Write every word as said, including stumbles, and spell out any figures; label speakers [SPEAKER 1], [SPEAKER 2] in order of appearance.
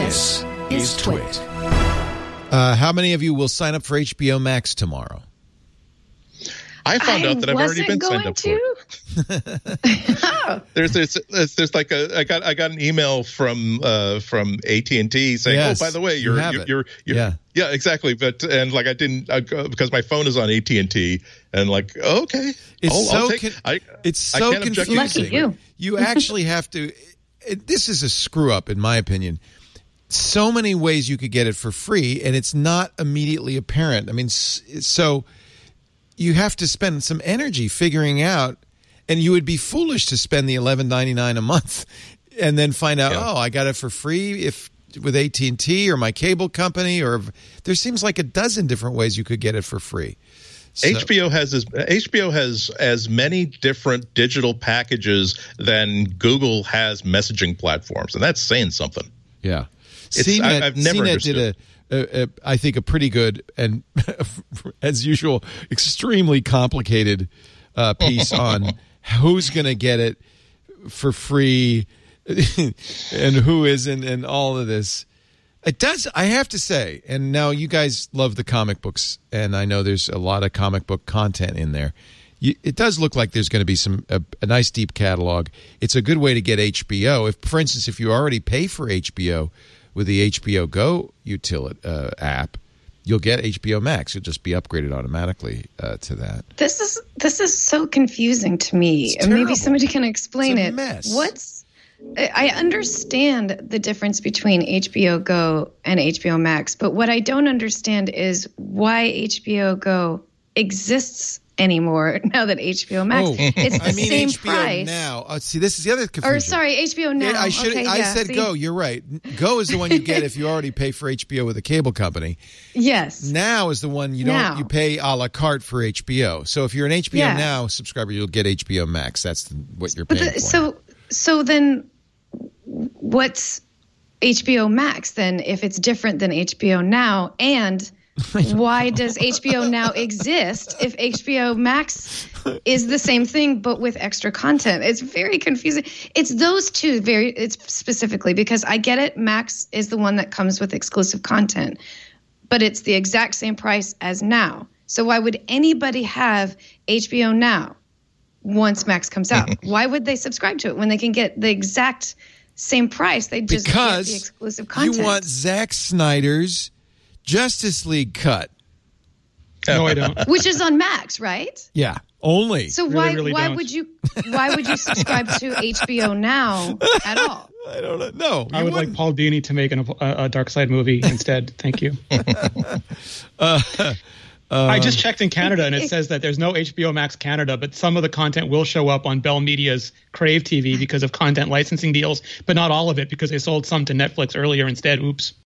[SPEAKER 1] This is Twit.
[SPEAKER 2] Uh, how many of you will sign up for H B O Max tomorrow?
[SPEAKER 3] I found
[SPEAKER 4] I
[SPEAKER 3] out that I've already been signed up
[SPEAKER 4] to.
[SPEAKER 3] for it.
[SPEAKER 4] oh.
[SPEAKER 3] There's, there's there's there's like a I got I got an email from uh from A T and T saying,
[SPEAKER 2] Yes,
[SPEAKER 3] oh, by the way, you're
[SPEAKER 2] you have
[SPEAKER 3] you're,
[SPEAKER 2] it.
[SPEAKER 3] you're, you're
[SPEAKER 2] Yeah.
[SPEAKER 3] yeah exactly, but and like I didn't uh, because my phone is on A T and T and like oh, okay,
[SPEAKER 2] It's
[SPEAKER 3] I'll,
[SPEAKER 2] so
[SPEAKER 3] I'll take,
[SPEAKER 2] con-
[SPEAKER 3] I,
[SPEAKER 2] it's
[SPEAKER 3] I
[SPEAKER 2] so
[SPEAKER 3] can't object to
[SPEAKER 2] confusing.
[SPEAKER 4] Lucky you.
[SPEAKER 2] You actually have to. It, this is a screw up, in my opinion. So many ways you could get it for free, and it's not immediately apparent. I mean, s- so you have to spend some energy figuring out, and you would be foolish to spend the eleven ninety-nine a month and then find out,
[SPEAKER 3] Yeah.
[SPEAKER 2] oh, I got it for free if with A T and T or my cable company, or there seems like a dozen different ways you could get it for free. So,
[SPEAKER 3] H B O has as H B O has as many different digital packages than Google has messaging platforms, and that's saying something.
[SPEAKER 2] yeah.
[SPEAKER 3] It's-
[SPEAKER 2] C net,
[SPEAKER 3] I- I've never
[SPEAKER 2] C net did a, a, a, I think, a pretty good and, as usual, extremely complicated uh, piece on who's going to get it for free and who isn't, and all of this. It does, I have to say, and now you guys love the comic books, and I know there's a lot of comic book content in there. You, it does look like there's going to be some a, a nice deep catalog. It's a good way to get H B O. If, for instance, if you already pay for H B O with the H B O Go utility uh, app, you'll get H B O Max. You'll just be upgraded automatically uh, to that.
[SPEAKER 4] This is this is so confusing to me.
[SPEAKER 2] It's
[SPEAKER 4] And maybe
[SPEAKER 2] terrible.
[SPEAKER 4] somebody can explain
[SPEAKER 2] It's a
[SPEAKER 4] it.
[SPEAKER 2] mess.
[SPEAKER 4] What's I I understand the difference between H B O Go and H B O Max, but what I don't understand is why H B O Go exists anymore now that H B O Max.
[SPEAKER 2] Oh,
[SPEAKER 4] It's the
[SPEAKER 2] I mean
[SPEAKER 4] same
[SPEAKER 2] H B O
[SPEAKER 4] price.
[SPEAKER 2] now. Oh, see, this is the other confusion.
[SPEAKER 4] Or sorry, H B O Now.
[SPEAKER 2] Yeah, I should.
[SPEAKER 4] Okay,
[SPEAKER 2] I
[SPEAKER 4] yeah,
[SPEAKER 2] said
[SPEAKER 4] see?
[SPEAKER 2] Go. You're right. Go is the one you get if you already pay for H B O with a cable company.
[SPEAKER 4] Yes.
[SPEAKER 2] Now is the one you don't.
[SPEAKER 4] Now.
[SPEAKER 2] You pay a la carte for H B O. So if you're an H B O
[SPEAKER 4] Yeah.
[SPEAKER 2] Now subscriber, you'll get H B O Max. That's the, what you're
[SPEAKER 4] But
[SPEAKER 2] paying
[SPEAKER 4] the,
[SPEAKER 2] for.
[SPEAKER 4] so so then what's H B O Max then if it's different than H B O Now? And why does H B O Now exist if H B O Max is the same thing but with extra content? It's very confusing. It's those two very it's specifically because I get it. Max is the one that comes with exclusive content, but it's the exact same price as Now. So why would anybody have H B O Now once Max comes out? Why would they subscribe to it when they can get the exact same price? They just
[SPEAKER 2] because
[SPEAKER 4] get the exclusive content.
[SPEAKER 2] you want Zack Snyder's Justice League cut.
[SPEAKER 5] No, I don't.
[SPEAKER 4] Which is on Max, right?
[SPEAKER 2] Yeah, only.
[SPEAKER 4] So
[SPEAKER 5] Really,
[SPEAKER 4] why
[SPEAKER 5] really
[SPEAKER 4] why
[SPEAKER 5] don't.
[SPEAKER 4] would you why would you subscribe to H B O Now at all?
[SPEAKER 2] I don't know. No,
[SPEAKER 5] I
[SPEAKER 2] you
[SPEAKER 5] would like
[SPEAKER 2] wouldn't.
[SPEAKER 5] Paul Dini to make an, a, a Dark Side movie instead. Thank you.
[SPEAKER 2] Uh,
[SPEAKER 5] I just checked in Canada, and it says that there's no H B O Max Canada, but some of the content will show up on Bell Media's Crave T V because of content licensing deals, but not all of it because they sold some to Netflix earlier instead. Oops.